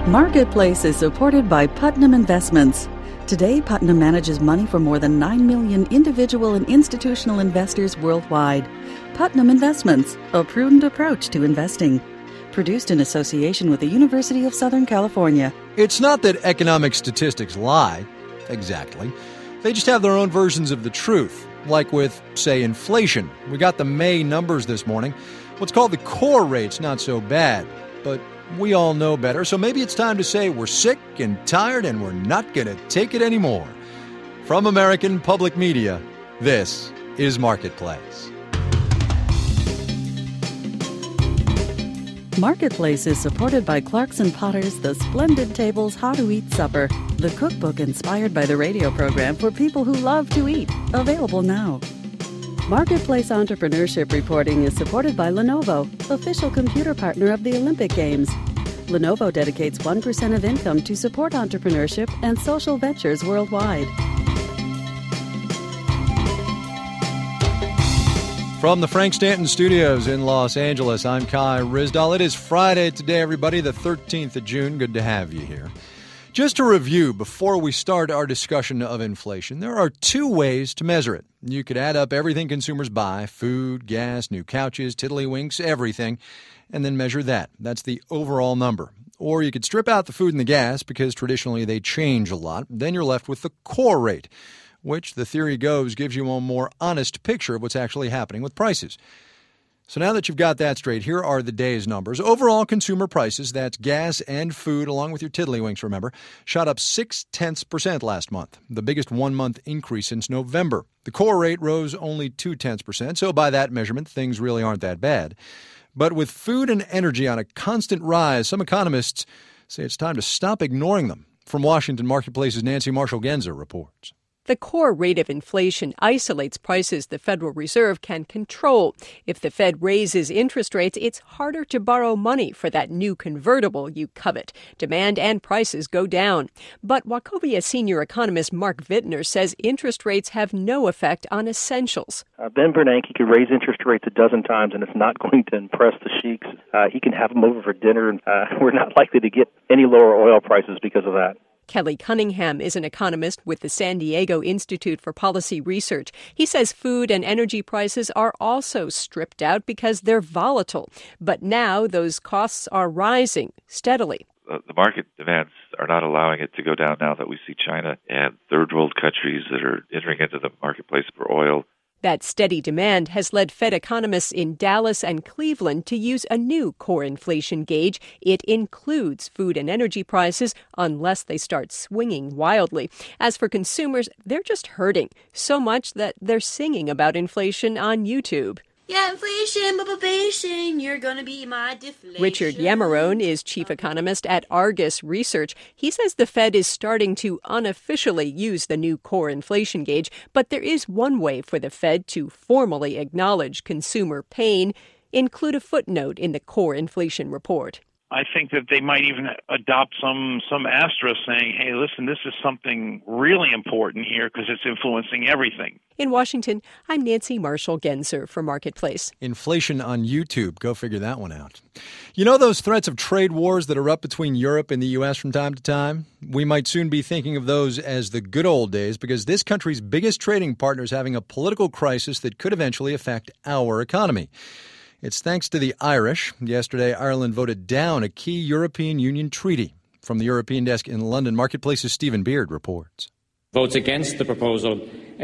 Marketplace is supported by Putnam Investments. Today, Putnam manages money for more than 9 million individual and institutional investors worldwide. Putnam Investments, a prudent approach to investing. Produced in association with the University of Southern California. It's not that economic statistics lie, exactly. They just have their own versions of the truth, like with, say, inflation. We got the May numbers this morning. What's called the core rate's not so bad, but we all know better, so maybe it's time to say we're sick and tired and we're not going to take it anymore. From American Public Media, this is Marketplace. Marketplace is supported by Clarkson Potter's The Splendid Table's How to Eat Supper, the cookbook inspired by the radio program for people who love to eat, available now. Marketplace Entrepreneurship Reporting is supported by Lenovo, official computer partner of the Olympic Games. Lenovo dedicates 1% of income to support entrepreneurship and social ventures worldwide. From the Frank Stanton Studios in Los Angeles, I'm Kai Ryssdal. It is Friday today, everybody, the 13th of June. Good to have you here. Just to review, before we start our discussion of inflation, there are two ways to measure it. You could add up everything consumers buy, food, gas, new couches, tiddlywinks, everything, and then measure that. That's the overall number. Or you could strip out the food and the gas because traditionally they change a lot. Then you're left with the core rate, which, the theory goes, gives you a more honest picture of what's actually happening with prices. So now that you've got that straight, here are the day's numbers. Overall consumer prices, that's gas and food, along with your tiddlywinks, remember, shot up 0.6% last month, the biggest one-month increase since November. The core rate rose only 0.2%, so by that measurement, things really aren't that bad. But with food and energy on a constant rise, some economists say it's time to stop ignoring them. From Washington, Marketplace's Nancy Marshall-Genzer reports. The core rate of inflation isolates prices the Federal Reserve can control. If the Fed raises interest rates, it's harder to borrow money for that new convertible you covet. Demand and prices go down. But Wachovia senior economist Mark Wittner says interest rates have no effect on essentials. Ben Bernanke could raise interest rates a dozen times, and it's not going to impress the sheiks. He can have them over for dinner, and we're not likely to get any lower oil prices because of that. Kelly Cunningham is an economist with the San Diego Institute for Policy Research. He says food and energy prices are also stripped out because they're volatile. But now those costs are rising steadily. The market demands are not allowing it to go down now that we see China and third world countries that are entering into the marketplace for oil. That steady demand has led Fed economists in Dallas and Cleveland to use a new core inflation gauge. It includes food and energy prices unless they start swinging wildly. As for consumers, they're just hurting so much that they're singing about inflation on YouTube. Yeah, inflation, babation, you're gonna be my deflation. Richard Yamarone is chief economist at Argus Research. He says the Fed is starting to unofficially use the new core inflation gauge, but there is one way for the Fed to formally acknowledge consumer pain. Include a footnote in the core inflation report. I think that they might even adopt some asterisk saying, hey, listen, this is something really important here because it's influencing everything. In Washington, I'm Nancy Marshall-Genzer for Marketplace. Inflation on YouTube. Go figure that one out. You know those threats of trade wars that erupt between Europe and the U.S. from time to time? We might soon be thinking of those as the good old days because this country's biggest trading partner is having a political crisis that could eventually affect our economy. It's thanks to the Irish. Yesterday, Ireland voted down a key European Union treaty. From the European desk in London, Marketplace's Stephen Beard reports. Votes against the proposal,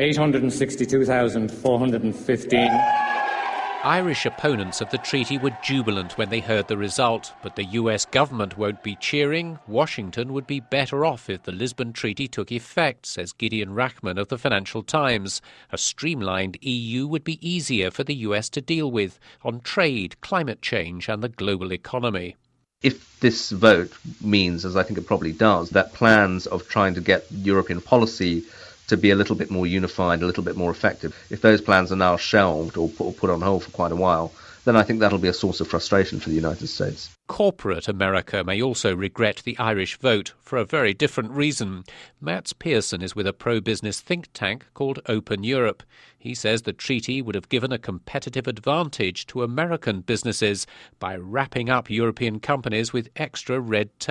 862,415. Irish opponents of the treaty were jubilant when they heard the result, but the US government won't be cheering. Washington would be better off if the Lisbon Treaty took effect, says Gideon Rachman of the Financial Times. A streamlined EU would be easier for the US to deal with on trade, climate change and the global economy. If this vote means, as I think it probably does, that plans of trying to get European policy to be a little bit more unified, a little bit more effective, if those plans are now shelved or put on hold for quite a while, then I think that'll be a source of frustration for the United States. Corporate America may also regret the Irish vote for a very different reason. Mats Pearson is with a pro-business think tank called Open Europe. He says the treaty would have given a competitive advantage to American businesses by wrapping up European companies with extra red tape.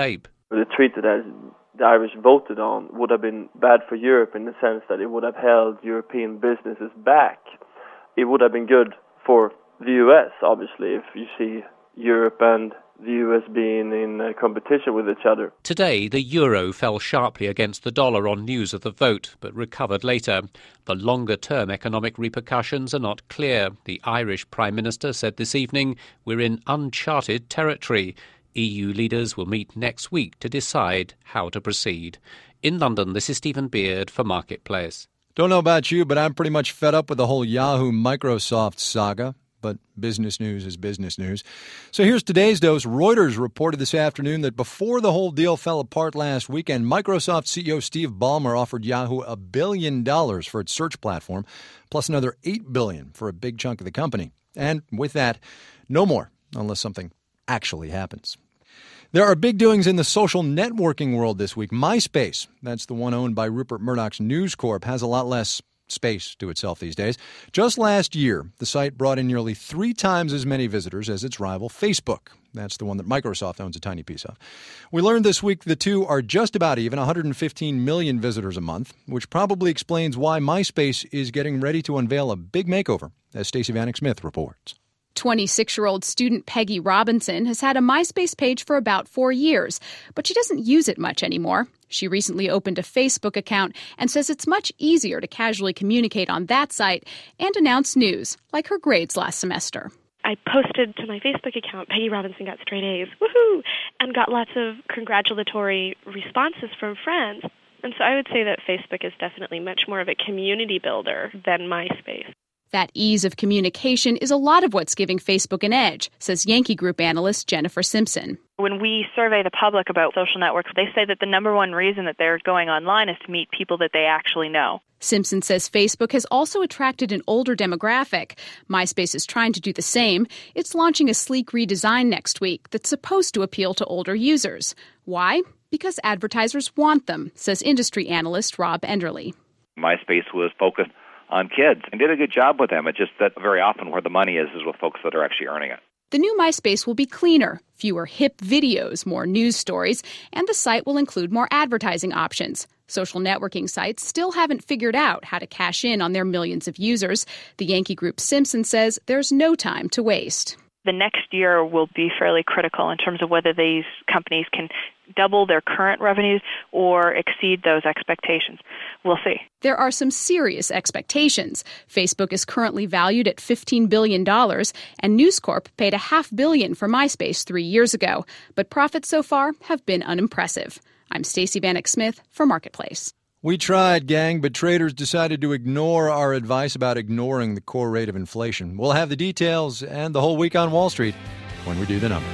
The treaty that the Irish voted on would have been bad for Europe in the sense that it would have held European businesses back. It would have been good for the US, obviously, if you see Europe and the US being in competition with each other. Today, the euro fell sharply against the dollar on news of the vote, but recovered later. The longer-term economic repercussions are not clear. The Irish Prime Minister said this evening, "We're in uncharted territory." EU leaders will meet next week to decide how to proceed. In London, this is Stephen Beard for Marketplace. Don't know about you, but I'm pretty much fed up with the whole Yahoo-Microsoft saga. But business news is business news. So here's today's dose. Reuters reported this afternoon that before the whole deal fell apart last weekend, Microsoft CEO Steve Ballmer offered Yahoo $1 billion for its search platform, plus another $8 billion for a big chunk of the company. And with that, no more, unless something actually happens. There are big doings in the social networking world this week. MySpace, that's the one owned by Rupert Murdoch's News Corp, has a lot less space to itself these days. Just last year, the site brought in nearly 3 times as many visitors as its rival Facebook. That's the one that Microsoft owns a tiny piece of. We learned this week the two are just about even, 115 million visitors a month, which probably explains why MySpace is getting ready to unveil a big makeover, as Stacey Vanek Smith reports. 26-year-old student Peggy Robinson has had a MySpace page for about 4 years, but she doesn't use it much anymore. She recently opened a Facebook account and says it's much easier to casually communicate on that site and announce news, like her grades last semester. I posted to my Facebook account, Peggy Robinson got straight A's, woohoo, and got lots of congratulatory responses from friends. And so I would say that Facebook is definitely much more of a community builder than MySpace. That ease of communication is a lot of what's giving Facebook an edge, says Yankee Group analyst Jennifer Simpson. When we survey the public about social networks, they say that the number one reason that they're going online is to meet people that they actually know. Simpson says Facebook has also attracted an older demographic. MySpace is trying to do the same. It's launching a sleek redesign next week that's supposed to appeal to older users. Why? Because advertisers want them, says industry analyst Rob Enderle. MySpace was focused on kids and did a good job with them. It's just that very often where the money is with folks that are actually earning it. The new MySpace will be cleaner, fewer hip videos, more news stories, and the site will include more advertising options. Social networking sites still haven't figured out how to cash in on their millions of users. The Yankee Group Simpson says there's no time to waste. The next year will be fairly critical in terms of whether these companies can double their current revenues or exceed those expectations. We'll see. There are some serious expectations. Facebook is currently valued at $15 billion, and News Corp paid $500 million for MySpace 3 years ago. But profits so far have been unimpressive. I'm Stacey Vanek Smith for Marketplace. We tried, gang, but traders decided to ignore our advice about ignoring the core rate of inflation. We'll have the details and the whole week on Wall Street when we do the numbers.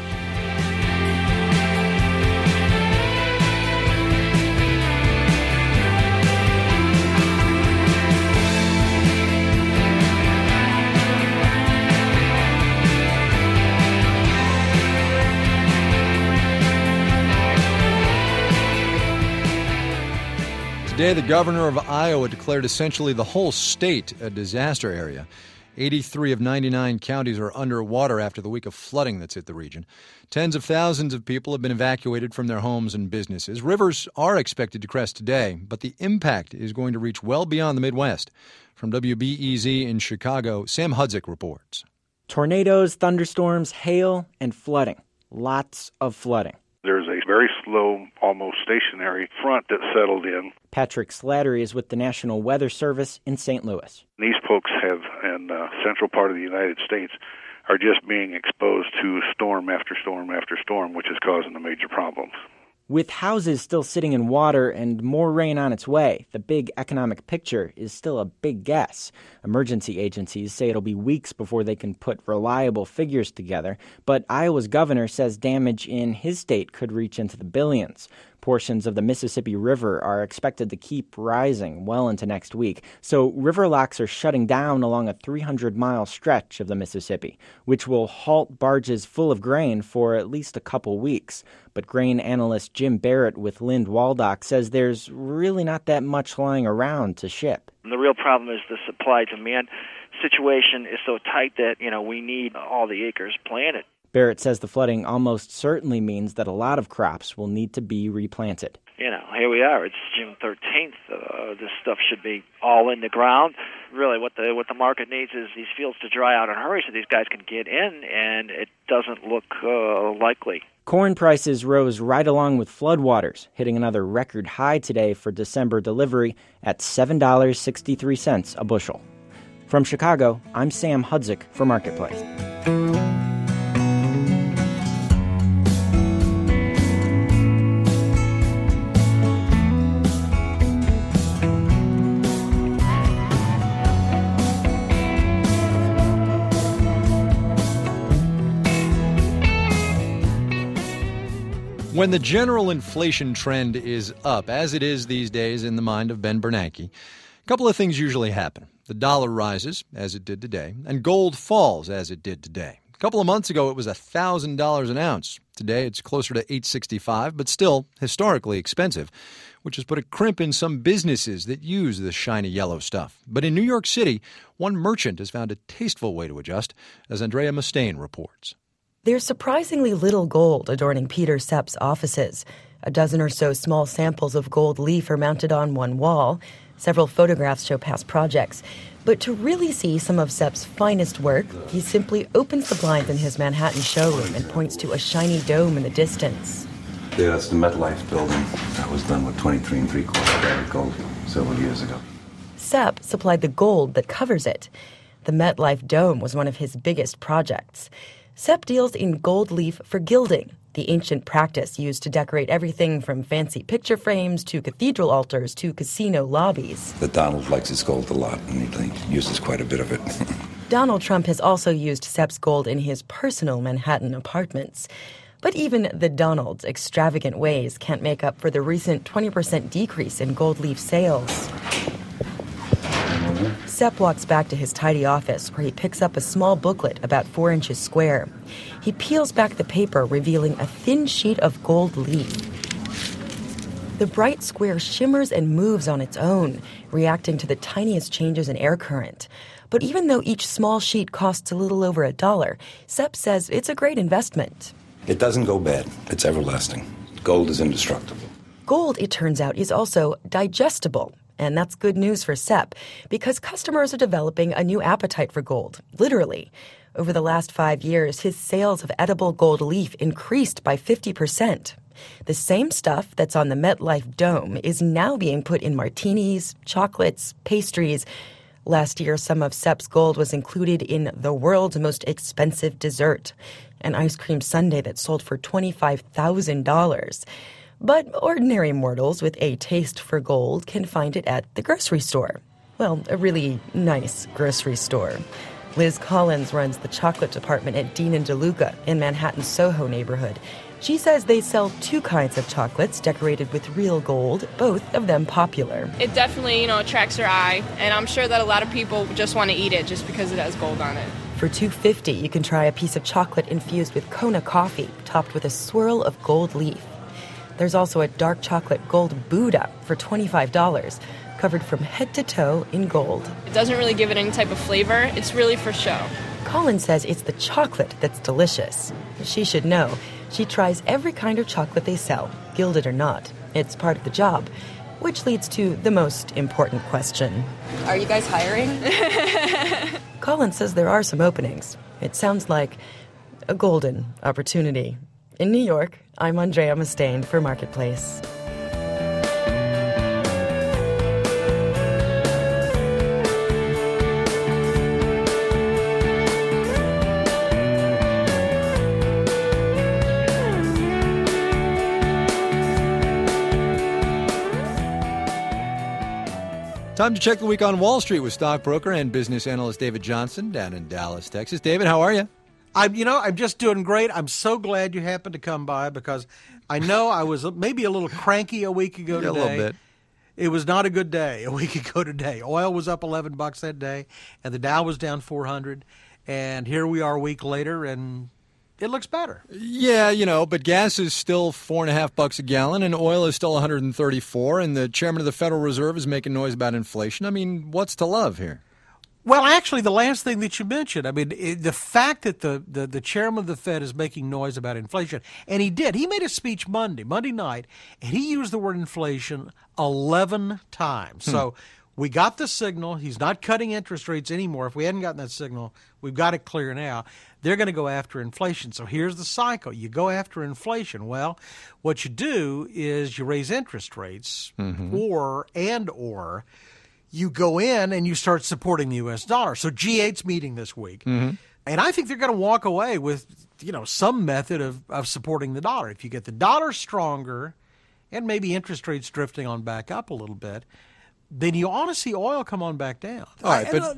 Today, the governor of Iowa declared essentially the whole state a disaster area. 83 of 99 counties are underwater after the week of flooding that's hit the region. Tens of thousands of people have been evacuated from their homes and businesses. Rivers are expected to crest today, but the impact is going to reach well beyond the Midwest. From WBEZ in Chicago, Sam Hudzik reports. Tornadoes, thunderstorms, hail, and flooding. Lots of flooding. There's a very slow, almost stationary front that settled in. Patrick Slattery is with the National Weather Service in St. Louis. These folks have, in the central part of the United States, are just being exposed to storm after storm after storm, which is causing the major problems. With houses still sitting in water and more rain on its way, the big economic picture is still a big guess. Emergency agencies say it'll be weeks before they can put reliable figures together, but Iowa's governor says damage in his state could reach into the billions. Portions of the Mississippi River are expected to keep rising well into next week, so river locks are shutting down along a 300-mile stretch of the Mississippi, which will halt barges full of grain for at least a couple weeks. But grain analyst Jim Barrett with Lind Waldock says there's really not that much lying around to ship. The real problem is the supply-demand situation is so tight that, we need all the acres planted. Barrett says the flooding almost certainly means that a lot of crops will need to be replanted. Here we are. It's June 13th. This stuff should be all in the ground. Really, what the market needs is these fields to dry out in a hurry so these guys can get in, and it doesn't look likely. Corn prices rose right along with floodwaters, hitting another record high today for December delivery at $7.63 a bushel. From Chicago, I'm Sam Hudzik for Marketplace. When the general inflation trend is up, as it is these days in the mind of Ben Bernanke, a couple of things usually happen. The dollar rises, as it did today, and gold falls, as it did today. A couple of months ago, it was $1,000 an ounce. Today, it's closer to $865, but still historically expensive, which has put a crimp in some businesses that use this shiny yellow stuff. But in New York City, one merchant has found a tasteful way to adjust, as Andrea Mustaine reports. There's surprisingly little gold adorning Peter Sepp's offices. A dozen or so small samples of gold leaf are mounted on one wall. Several photographs show past projects. But to really see some of Sepp's finest work, he simply opens the blinds in his Manhattan showroom and points to a shiny dome in the distance. Yeah, that's the MetLife building. That was done with 23 3/4 karat gold several years ago. Sepp supplied the gold that covers it. The MetLife dome was one of his biggest projects. Sepp deals in gold leaf for gilding, the ancient practice used to decorate everything from fancy picture frames to cathedral altars to casino lobbies. But Donald likes his gold a lot, and he uses quite a bit of it. Donald Trump has also used Sepp's gold in his personal Manhattan apartments. But even the Donald's extravagant ways can't make up for the recent 20% decrease in gold leaf sales. Sepp walks back to his tidy office, where he picks up a small booklet about 4 inches square. He peels back the paper, revealing a thin sheet of gold leaf. The bright square shimmers and moves on its own, reacting to the tiniest changes in air current. But even though each small sheet costs a little over $1, Sepp says it's a great investment. It doesn't go bad. It's everlasting. Gold is indestructible. Gold, it turns out, is also digestible. And that's good news for Sepp, because customers are developing a new appetite for gold, literally. Over the last 5 years, his sales of edible gold leaf increased by 50%. The same stuff that's on the MetLife dome is now being put in martinis, chocolates, pastries. Last year, some of Sepp's gold was included in the world's most expensive dessert, an ice cream sundae that sold for $25,000. But ordinary mortals with a taste for gold can find it at the grocery store. Well, a really nice grocery store. Liz Collins runs the chocolate department at Dean & DeLuca in Manhattan's Soho neighborhood. She says they sell 2 kinds of chocolates decorated with real gold, both of them popular. It definitely, attracts your eye, and I'm sure that a lot of people just want to eat it just because it has gold on it. For $2.50, you can try a piece of chocolate infused with Kona coffee, topped with a swirl of gold leaf. There's also a dark chocolate gold Buddha for $25, covered from head to toe in gold. It doesn't really give it any type of flavor. It's really for show. Colin says it's the chocolate that's delicious. She should know. She tries every kind of chocolate they sell, gilded or not. It's part of the job, which leads to the most important question. Are you guys hiring? Colin says there are some openings. It sounds like a golden opportunity. In New York, I'm Andrea Mustaine for Marketplace. Time to check the week on Wall Street with stockbroker and business analyst David Johnson down in Dallas, Texas. David, how are you? I'm just doing great. I'm so glad you happened to come by because I know I was maybe a little cranky a week ago today. A little bit. It was not a good day a week ago today. Oil was up $11 that day, and the Dow was down 400. And here we are a week later, and it looks better. Yeah, but gas is still $4.50 a gallon, and oil is still $134, and the chairman of the Federal Reserve is making noise about inflation. I mean, what's to love here? Well, actually, the last thing that you mentioned, I mean, the fact that the chairman of the Fed is making noise about inflation, and he did. He made a speech Monday night, and he used the word inflation 11 times. So we got the signal. He's not cutting interest rates anymore. If we hadn't gotten that signal, we've got it clear now. They're going to go after inflation. So here's the cycle. You go after inflation. Well, what you do is you raise interest rates or you go in and you start supporting the U.S. dollar. So G8's meeting this week. And I think they're going to walk away with, some method of supporting the dollar. If you get the dollar stronger and maybe interest rates drifting on back up a little bit, then you ought to see oil come on back down. All right, let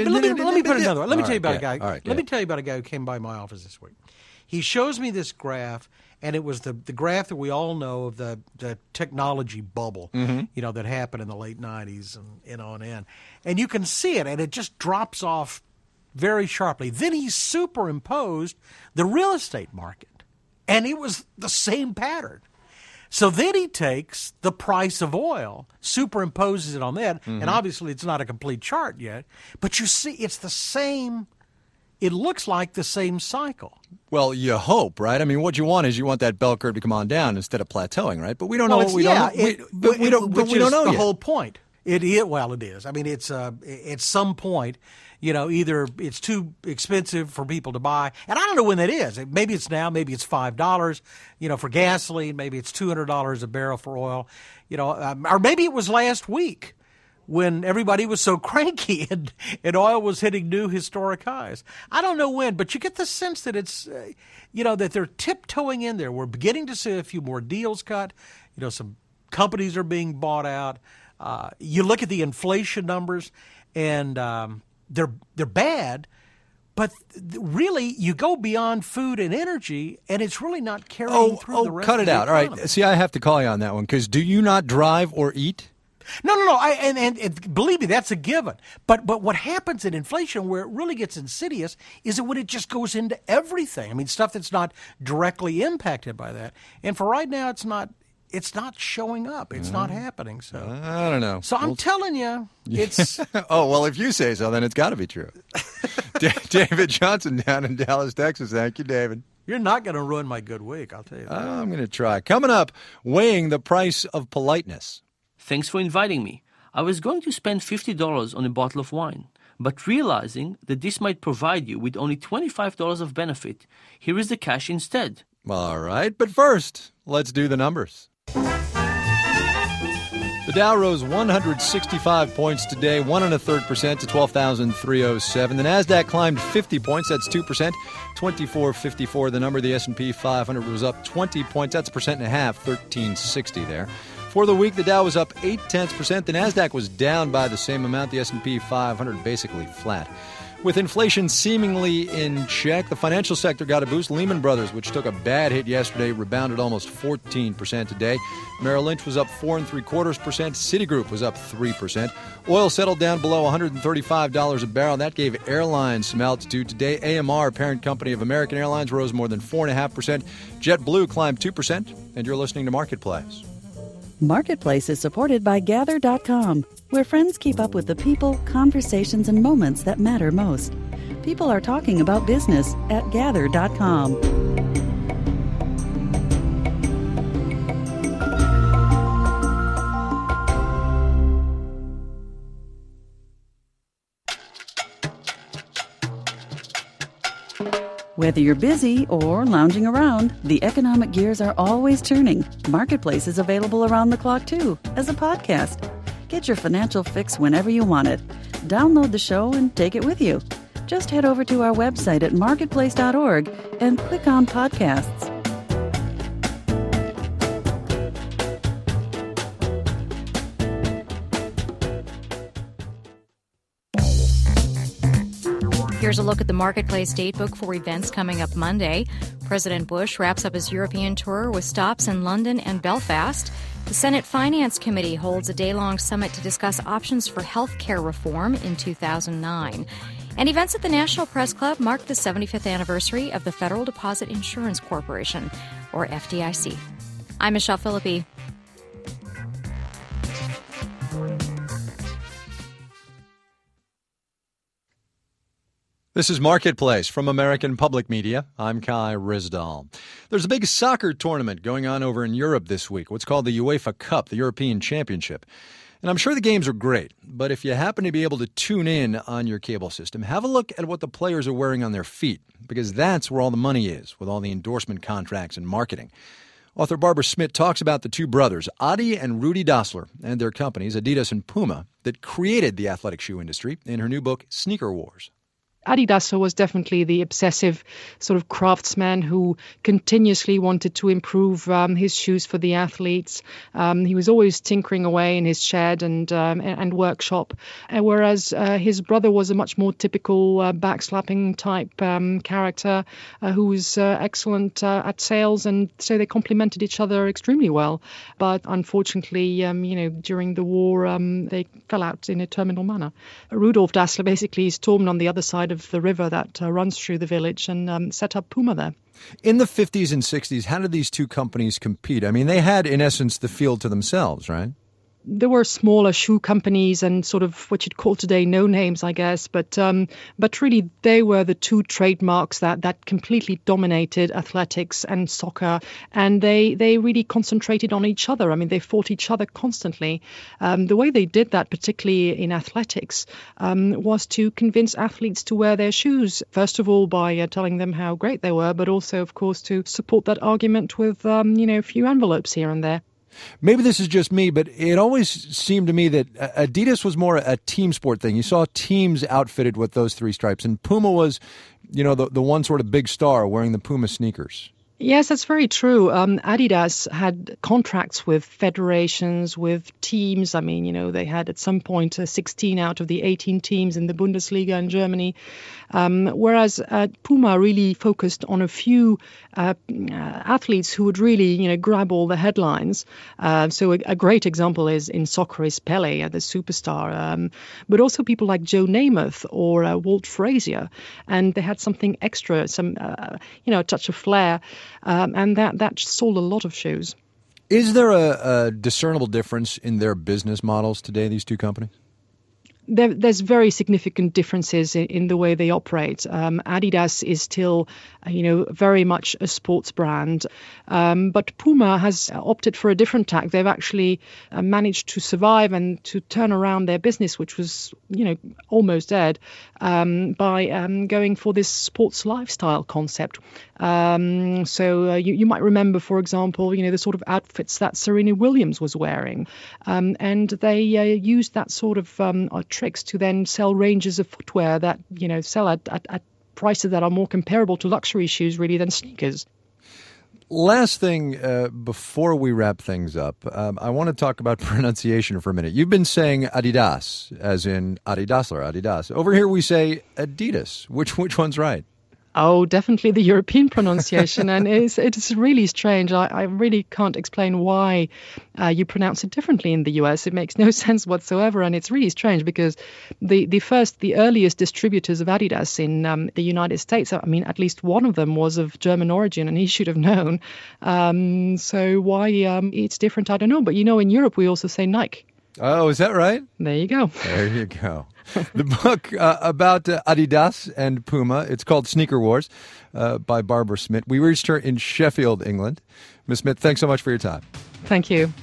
me put it another way. Let me tell you about a guy. Let me tell you about a guy who came by my office this week. He shows me this graph, and it was the graph that we all know of the technology bubble, that happened in the late 90s and on in. And you can see it, and it just drops off very sharply. Then he superimposed the real estate market, and it was the same pattern. So then he takes the price of oil, superimposes it on that, and obviously it's not a complete chart yet, but you see it's the same. It looks like the same cycle. Well, you hope, right? I mean, what you want is that bell curve to come on down instead of plateauing, right? But we don't know what we don't know. But we don't know the yet. whole point. It is. I mean, it's at some point, either it's too expensive for people to buy, and I don't know when that is. Maybe it's now. Maybe it's $5, for gasoline. Maybe it's $200 a barrel for oil, or maybe it was last week when everybody was so cranky and oil was hitting new historic highs. I don't know when, but you get the sense that it's, that they're tiptoeing in there. We're beginning to see a few more deals cut. Some companies are being bought out. You look at the inflation numbers, and they're bad, but really you go beyond food and energy, and it's really not carrying through the rest cut of it the out. economy. All right. See, I have to call you on that one, because do you not drive or eat? No. And believe me, that's a given. But what happens in inflation, where it really gets insidious, is that when it just goes into everything. I mean, stuff that's not directly impacted by that. And for right now, it's not showing up. It's not happening. So I don't know. So I'm telling you, it's. Oh, well, if you say so, then it's got to be true. David Johnson down in Dallas, Texas. Thank you, David. You're not going to ruin my good week, I'll tell you that. I'm going to try. Coming up, weighing the price of politeness. Thanks for inviting me. I was going to spend $50 on a bottle of wine, but realizing that this might provide you with only $25 of benefit, here is the cash instead. All right, but first, let's do the numbers. The Dow rose 165 points today, 1.33% to 12,307. The Nasdaq climbed 50 points, that's 2%, 2454. The number of the S&P 500 was up 20 points, that's 1.5%, 1360 there. For the week, the Dow was up 0.8%. The Nasdaq was down by the same amount. The S&P 500 basically flat. With inflation seemingly in check, the financial sector got a boost. Lehman Brothers, which took a bad hit yesterday, rebounded almost 14% today. Merrill Lynch was up 4.75%. Citigroup was up 3%. Oil settled down below $135 a barrel. That gave airlines some altitude today. AMR, parent company of American Airlines, rose more than 4.5%. JetBlue climbed 2%. And you're listening to Marketplace. Marketplace is supported by Gather.com, where friends keep up with the people, conversations, and moments that matter most. People are talking about business at Gather.com. Whether you're busy or lounging around, the economic gears are always turning. Marketplace is available around the clock, too, as a podcast. Get your financial fix whenever you want it. Download the show and take it with you. Just head over to our website at marketplace.org and click on podcasts. Here's a look at the Marketplace datebook for events coming up Monday. President Bush wraps up his European tour with stops in London and Belfast. The Senate Finance Committee holds a day-long summit to discuss options for health care reform in 2009. And events at the National Press Club mark the 75th anniversary of the Federal Deposit Insurance Corporation, or FDIC. I'm Michelle Philippi. This is Marketplace from American Public Media. I'm Kai Ryssdal. There's a big soccer tournament going on over in Europe this week, what's called the UEFA Cup, the European Championship. And I'm sure the games are great, but if you happen to be able to tune in on your cable system, have a look at what the players are wearing on their feet, because that's where all the money is, with all the endorsement contracts and marketing. Author Barbara Smit talks about the two brothers, Adi and Rudi Dassler, and their companies, Adidas and Puma, that created the athletic shoe industry in her new book, Sneaker Wars. Adi Dassler was definitely the obsessive sort of craftsman who continuously wanted to improve his shoes for the athletes. He was always tinkering away in his shed and workshop, whereas his brother was a much more typical backslapping type character who was excellent at sales, and so they complemented each other extremely well. But unfortunately, during the war, they fell out in a terminal manner. Rudolf Dassler basically stormed on the other side of the river that runs through the village and set up Puma there. In the 50s and 60s, how did these two companies compete? I mean, they had, in essence, the field to themselves, right? There were smaller shoe companies and sort of what you'd call today no names, I guess. But really, they were the two trademarks that completely dominated athletics and soccer. And they really concentrated on each other. I mean, they fought each other constantly. The way they did that, particularly in athletics, was to convince athletes to wear their shoes, first of all, by telling them how great they were, but also, of course, to support that argument with, a few envelopes here and there. Maybe this is just me, but it always seemed to me that Adidas was more a team sport thing. You saw teams outfitted with those three stripes, and Puma was, the one sort of big star wearing the Puma sneakers. Yes, that's very true. Adidas had contracts with federations, with teams. I mean, they had at some point 16 out of the 18 teams in the Bundesliga in Germany, whereas Puma really focused on a few athletes who would really, grab all the headlines. So a great example is soccer is Pele, the superstar, but also people like Joe Namath or Walt Frazier. And they had something extra, a touch of flair. And that sold a lot of shoes. Is there a discernible difference in their business models today, these two companies? There's very significant differences in the way they operate. Adidas is still, very much a sports brand, but Puma has opted for a different tack. They've actually managed to survive and to turn around their business, which was, almost dead, by going for this sports lifestyle concept. So you might remember, for example, the sort of outfits that Serena Williams was wearing, and they used that sort of tricks to then sell ranges of footwear that sell at prices that are more comparable to luxury shoes really than sneakers. Last thing before we wrap things up, I want to talk about pronunciation for a minute. You've been saying Adidas, as in Adi Dassler, Adidas. Over here we say Adidas. Which one's right? Oh, definitely the European pronunciation, and it's really strange. I really can't explain why you pronounce it differently in the US. It makes no sense whatsoever, and it's really strange because the earliest distributors of Adidas in the United States, I mean, at least one of them was of German origin, and he should have known. So why it's different, I don't know. But in Europe we also say Nike. Oh, is that right? There you go. There you go. The book about Adidas and Puma, it's called Sneaker Wars by Barbara Smit. We reached her in Sheffield, England. Ms. Smit, thanks so much for your time. Thank you.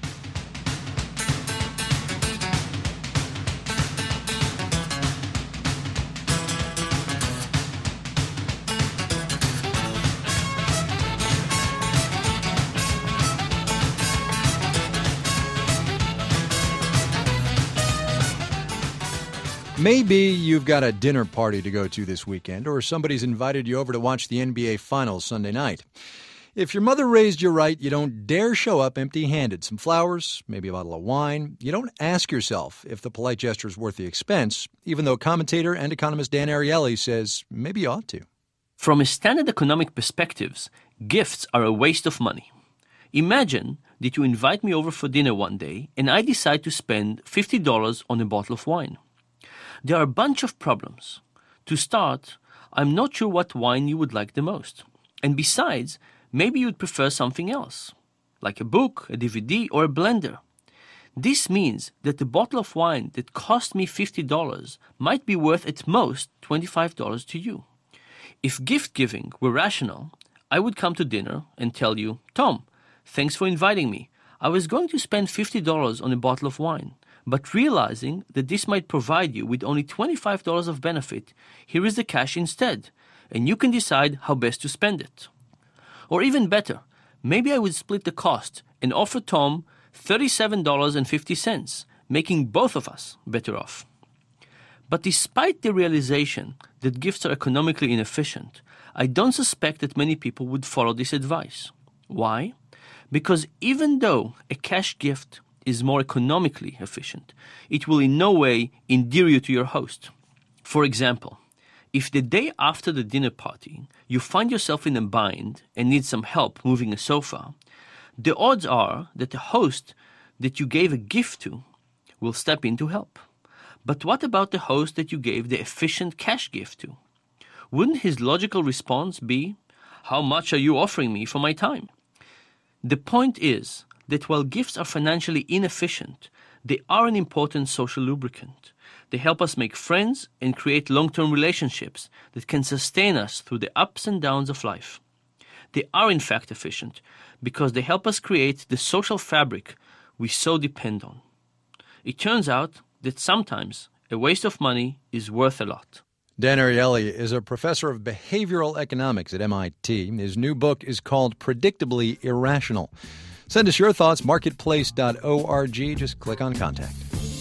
Maybe you've got a dinner party to go to this weekend, or somebody's invited you over to watch the NBA Finals Sunday night. If your mother raised you right, you don't dare show up empty-handed. Some flowers, maybe a bottle of wine. You don't ask yourself if the polite gesture is worth the expense, even though commentator and economist Dan Ariely says maybe you ought to. From a standard economic perspective, gifts are a waste of money. Imagine that you invite me over for dinner one day and I decide to spend $50 on a bottle of wine. There are a bunch of problems. To start, I'm not sure what wine you would like the most. And besides, maybe you'd prefer something else, like a book, a DVD, or a blender. This means that the bottle of wine that cost me $50 might be worth at most $25 to you. If gift giving were rational, I would come to dinner and tell you, Tom, thanks for inviting me. I was going to spend $50 on a bottle of wine, but realizing that this might provide you with only $25 of benefit, here is the cash instead, and you can decide how best to spend it. Or even better, maybe I would split the cost and offer Tom $37.50, making both of us better off. But despite the realization that gifts are economically inefficient, I don't suspect that many people would follow this advice. Why? Because even though a cash gift is more economically efficient, it will in no way endear you to your host. For example, if the day after the dinner party you find yourself in a bind and need some help moving a sofa, the odds are that the host that you gave a gift to will step in to help. But what about the host that you gave the efficient cash gift to? Wouldn't his logical response be, how much are you offering me for my time? The point is that while gifts are financially inefficient, they are an important social lubricant. They help us make friends and create long-term relationships that can sustain us through the ups and downs of life. They are in fact efficient because they help us create the social fabric we so depend on. It turns out that sometimes a waste of money is worth a lot. Dan Ariely is a professor of behavioral economics at MIT. His new book is called Predictably Irrational. Send us your thoughts, marketplace.org. Just click on Contact.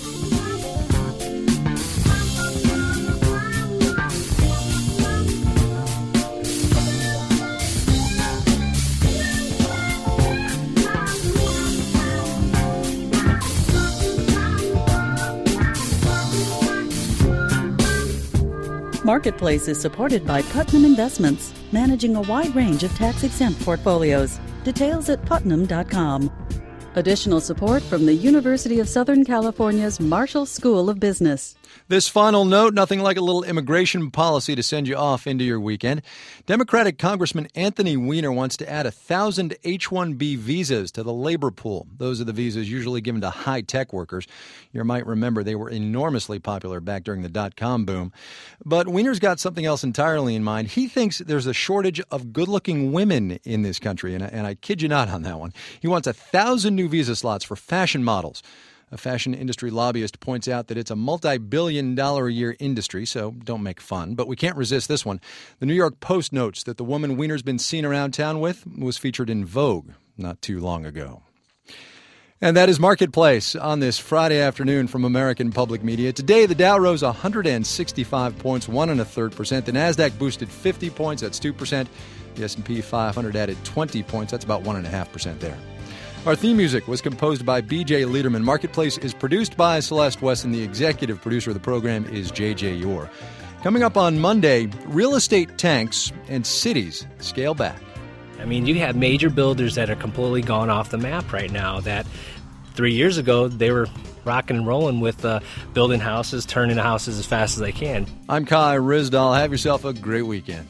Marketplace is supported by Putnam Investments, managing a wide range of tax-exempt portfolios. Details at putnam.com. Additional support from the University of Southern California's Marshall School of Business. This final note, nothing like a little immigration policy to send you off into your weekend. Democratic Congressman Anthony Weiner wants to add 1,000 H-1B visas to the labor pool. Those are the visas usually given to high-tech workers. You might remember they were enormously popular back during the dot-com boom. But Weiner's got something else entirely in mind. He thinks there's a shortage of good-looking women in this country, and I kid you not on that one. He wants 1,000 new visa slots for fashion models. A fashion industry lobbyist points out that it's a multi-billion-dollar-a-year industry, so don't make fun. But we can't resist this one. The New York Post notes that the woman Weiner's been seen around town with was featured in Vogue not too long ago. And that is Marketplace on this Friday afternoon from American Public Media. Today, the Dow rose 165 points, 1.33%. The Nasdaq boosted 50 points, that's 2%. The S&P 500 added 20 points, that's about 1.5% there. Our theme music was composed by B.J. Liederman. Marketplace is produced by Celeste Wesson. The executive producer of the program is J.J. Yor. Coming up on Monday, real estate tanks and cities scale back. I mean, you have major builders that are completely gone off the map right now that 3 years ago they were rocking and rolling with building houses, turning houses as fast as they can. I'm Kai Ryssdal. Have yourself a great weekend.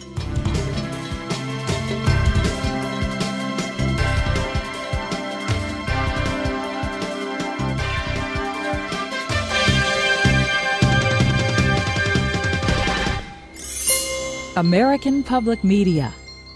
American Public Media.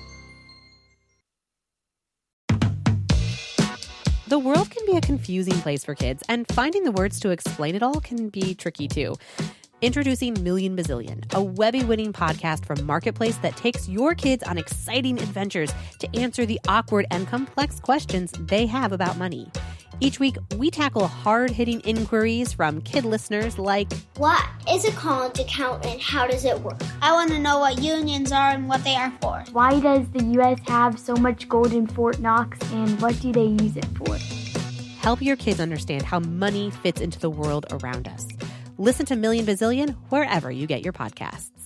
The world can be a confusing place for kids, and finding the words to explain it all can be tricky too. Introducing Million Bazillion, a Webby-winning podcast from Marketplace that takes your kids on exciting adventures to answer the awkward and complex questions they have about money. Each week, we tackle hard-hitting inquiries from kid listeners like, what is a college account and how does it work? I want to know what unions are and what they are for. Why does the U.S. have so much gold in Fort Knox and what do they use it for? Help your kids understand how money fits into the world around us. Listen to Million Bazillion wherever you get your podcasts.